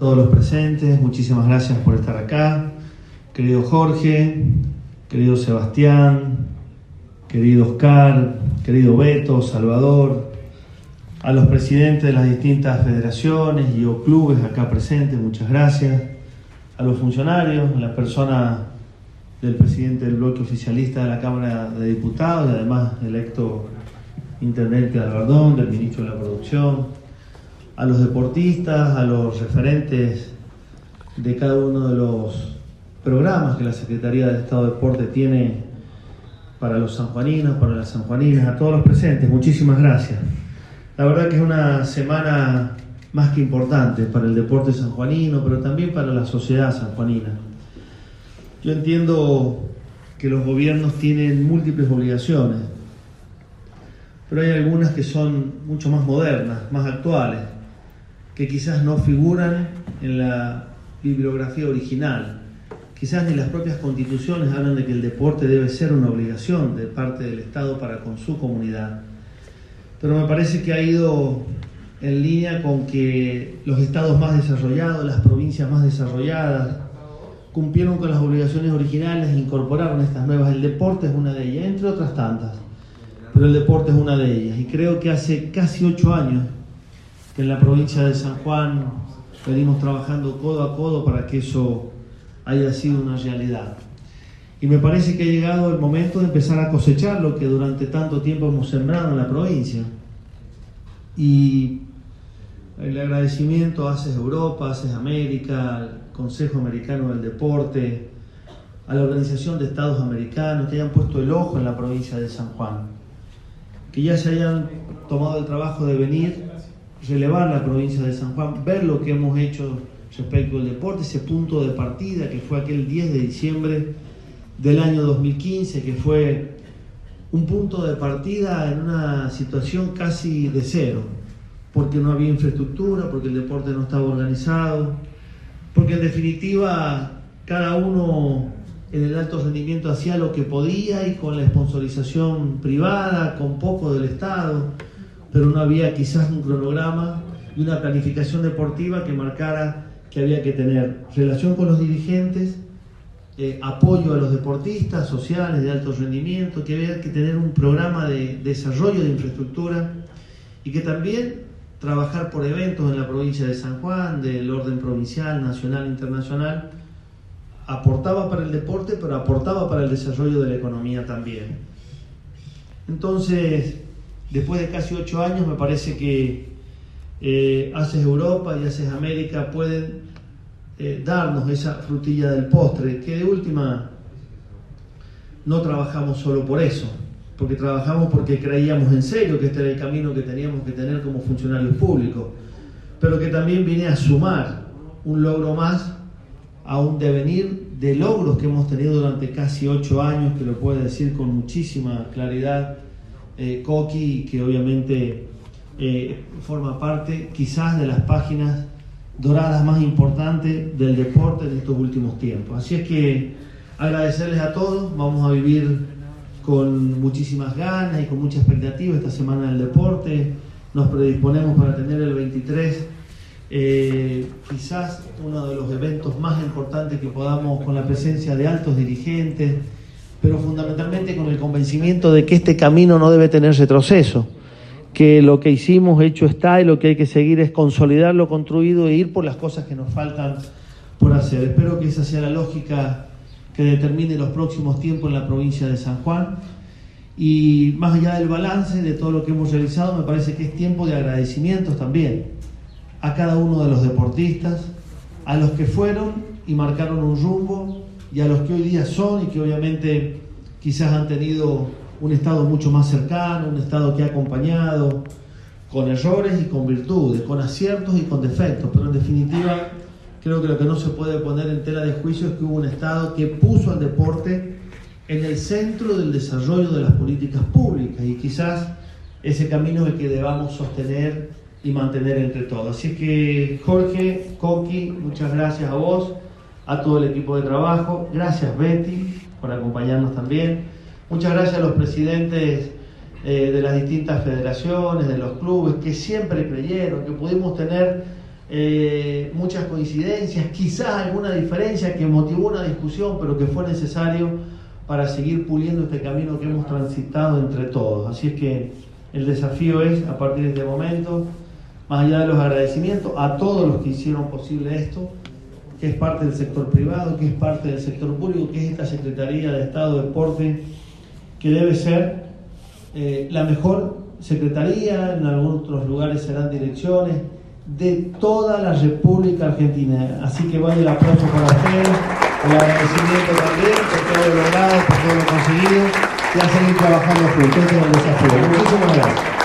Todos los presentes, muchísimas gracias por estar acá. Querido Jorge, querido Sebastián, querido Oscar, querido Beto, Salvador, a los presidentes de las distintas federaciones y o clubes acá presentes, muchas gracias. A los funcionarios, a la persona del presidente del bloque oficialista de la Cámara de Diputados y además electo intendente de Albardón, del ministro de la Producción, a los deportistas, a los referentes de cada uno de los programas que la Secretaría del Estado de Deporte tiene para los sanjuaninos, para las sanjuaninas, a todos los presentes, muchísimas gracias. La verdad que es una semana más que importante para el deporte sanjuanino, pero también para la sociedad sanjuanina. Yo entiendo que los gobiernos tienen múltiples obligaciones, pero hay algunas que son mucho más modernas, más actuales, que quizás no figuran en la bibliografía original. Quizás ni las propias constituciones hablan de que el deporte debe ser una obligación de parte del Estado para con su comunidad. Pero me parece que ha ido en línea con que los estados más desarrollados, las provincias más desarrolladas, cumplieron con las obligaciones originales e incorporaron estas nuevas. El deporte es una de ellas, entre otras tantas, pero el deporte es una de ellas. Y creo que hace casi 8 años que en la provincia de San Juan venimos trabajando codo a codo para que eso haya sido una realidad. Y me parece que ha llegado el momento de empezar a cosechar lo que durante tanto tiempo hemos sembrado en la provincia. Y el agradecimiento a ACES Europa, a ACES América, al Consejo Americano del Deporte, a la Organización de Estados Americanos, que hayan puesto el ojo en la provincia de San Juan, que ya se hayan tomado el trabajo de venir, relevar la provincia de San Juan, ver lo que hemos hecho respecto al deporte, ese punto de partida que fue aquel 10 de diciembre del año 2015, que fue un punto de partida en una situación casi de cero, porque no había infraestructura, porque el deporte no estaba organizado, porque en definitiva cada uno en el alto rendimiento hacía lo que podía y con la sponsorización privada, con poco del Estado, pero no había quizás un cronograma y una planificación deportiva que marcara que había que tener relación con los dirigentes, apoyo a los deportistas sociales de alto rendimiento, que había que tener un programa de desarrollo de infraestructura y que también trabajar por eventos en la provincia de San Juan, del orden provincial, nacional, internacional, aportaba para el deporte, pero aportaba para el desarrollo de la economía también. Entonces, después de casi 8 años, me parece que ACES Europa y ACES América pueden darnos esa frutilla del postre, que de última no trabajamos solo por eso, porque trabajamos porque creíamos en serio que este era el camino que teníamos que tener como funcionarios públicos, pero que también viene a sumar un logro más a un devenir de logros que hemos tenido durante casi 8 años, que lo puede decir con muchísima claridad Coqui, que obviamente forma parte quizás de las páginas doradas más importantes del deporte de estos últimos tiempos. Así es que agradecerles a todos, vamos a vivir con muchísimas ganas y con mucha expectativa esta semana del deporte. Nos predisponemos para tener el 23 quizás uno de los eventos más importantes que podamos, con la presencia de altos dirigentes, pero fundamentalmente con el convencimiento de que este camino no debe tener retroceso, que lo que hicimos hecho está y lo que hay que seguir es consolidar lo construido e ir por las cosas que nos faltan por hacer. Espero que esa sea la lógica que determine los próximos tiempos en la provincia de San Juan. Y más allá del balance de todo lo que hemos realizado, me parece que es tiempo de agradecimientos también a cada uno de los deportistas, a los que fueron y marcaron un rumbo y a los que hoy día son y que obviamente quizás han tenido un Estado mucho más cercano, un Estado que ha acompañado con errores y con virtudes, con aciertos y con defectos, pero en definitiva creo que lo que no se puede poner en tela de juicio es que hubo un Estado que puso al deporte en el centro del desarrollo de las políticas públicas, y quizás ese camino es el que debamos sostener y mantener entre todos. Así que Jorge, Coqui, muchas gracias a vos, a todo el equipo de trabajo, gracias Betty por acompañarnos también, muchas gracias a los presidentes de las distintas federaciones, de los clubes, que siempre creyeron que pudimos tener muchas coincidencias, quizás alguna diferencia que motivó una discusión, pero que fue necesario para seguir puliendo este camino que hemos transitado entre todos. Así es que el desafío es, a partir de este momento, más allá de los agradecimientos a todos los que hicieron posible esto, que es parte del sector privado, que es parte del sector público, que es esta Secretaría de Estado de Deporte, que debe ser la mejor secretaría, en algunos otros lugares serán direcciones, de toda la República Argentina. Así que vale el aplauso para ustedes, el agradecimiento también por todo lo logrado, por todo lo conseguido, y a seguir trabajando juntos. Este es el desafío. Muchísimas gracias.